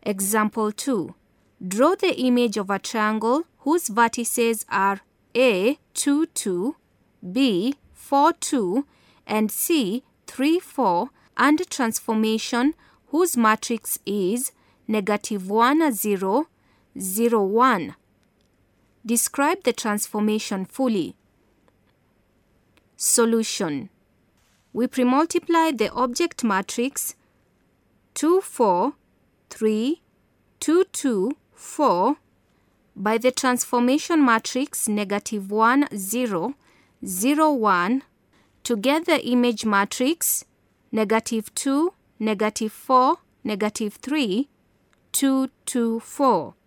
Example 2. Draw the image of a triangle whose vertices are A, 2, 2, B, 4, 2, and C, 3, 4, and transformation whose matrix is -1, 0, 0, 1. Describe the transformation fully. Solution. We pre-multiply the object matrix 2, 4, 3, 2, 2, 4 by the transformation matrix -1, 0, 0, 1 to get the image matrix -2, -4, -3, 2, 2, 4.